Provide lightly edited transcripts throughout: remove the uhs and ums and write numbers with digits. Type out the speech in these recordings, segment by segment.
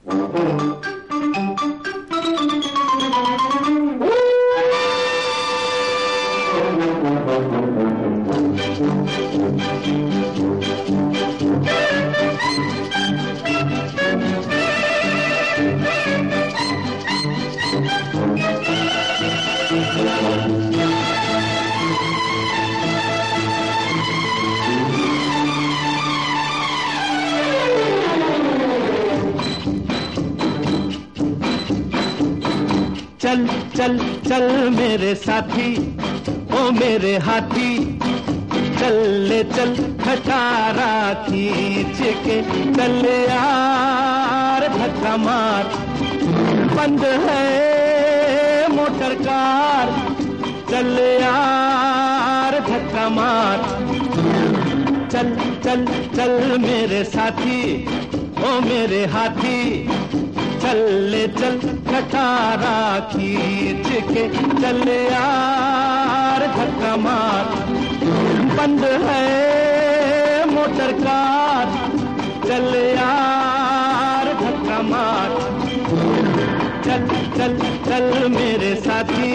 चल चल चल मेरे साथी, ओ मेरे हाथी, चल ले चल खटारा खींच के, चल यार धक्का मार, बंद है मोटर कार, चल यार धक्का मार। चल चल चल मेरे साथी, ओ मेरे हाथी, चल ले चल खटारा खींच के, चल यार धक्का मार, बंद है मोटर कार, चल यार धक्का मार। चल चल चल मेरे साथी।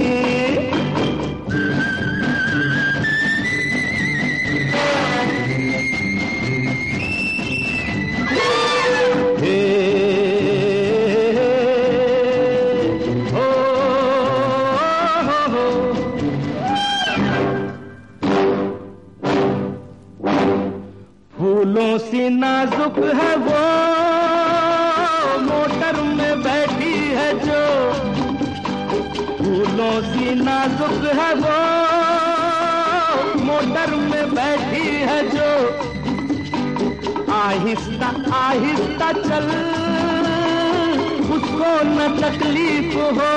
फूलों सी नाजुक है वो, मोटर में बैठी है जो, फूलों सी नाजुक है वो, मोटर में बैठी है जो, आहिस्ता आहिस्ता चल, उसको न तकलीफ हो,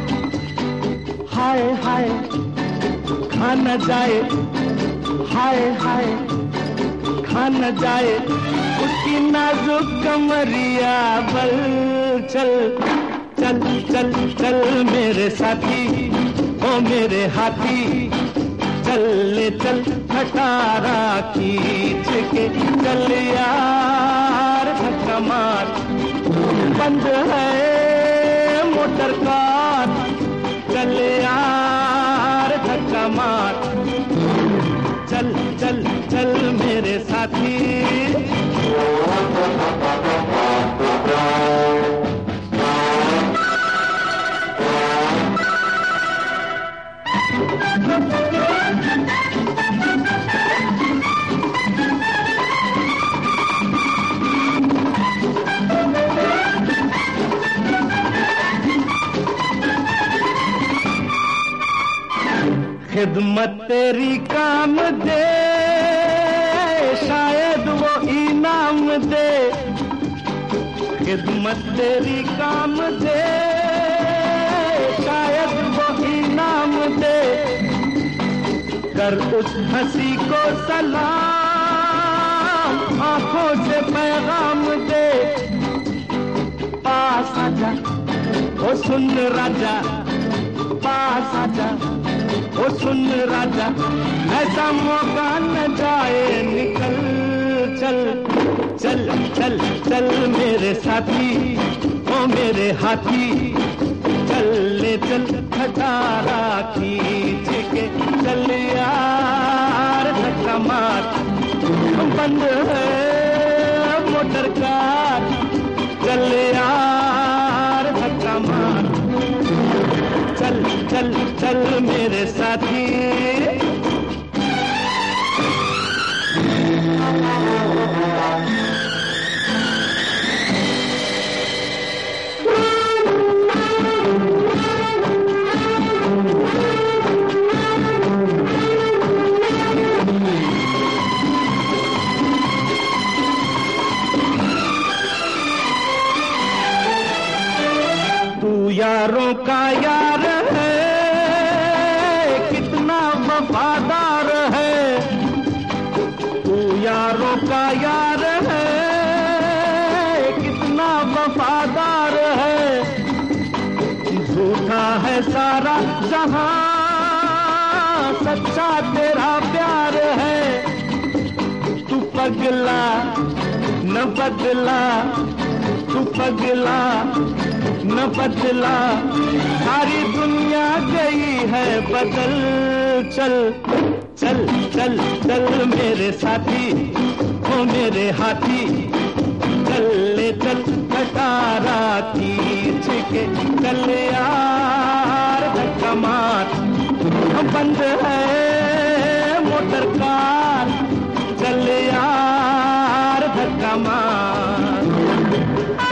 हाय हाय खा न जाए, हाय हाय खा न जाए उसकी नाजुक कमरिया बल। चल चल चल चल मेरे साथी, ओ मेरे हाथी, चल ले चल खटारा खींच के, चल यार धक्का मार, बंद है मोटर कार, चल यार धक्का मार। चल चल चल मेरे साथी। खिदमत तेरी काम दे, शायद वो इनाम दे, खिदमत तेरी काम दे, शायद वो इनाम दे, कर उस हंसी को सलाम, आंखों से पैगाम दे, पास आजा ओ सुन राजा, पास आजा ओ सुन राजा, ऐसा मौका न जाए निकल। चल चल चल चल मेरे साथी, ओ मेरे हाथी, चल ले चल खटारा खींच के, चल यार धक्का मार, बंद है मोटर कार, चल यार धक्का मार। चल चल चल मेरे साथी। तू यारों का यार है, कितना वफादार है, तू यारों का यार है, कितना वफादार है, झूठा है सारा जहां, सच्चा तेरा प्यार है, तू पगला न बदला, तू पगला न बदला, सारी दुनिया गई है बदल। चल चल चल चल मेरे साथी, ओ मेरे हाथी, चल ले चल कटारा खींच के, चल यार धक्का मार, बंद है मोटर कार, चल यार धक्का मार।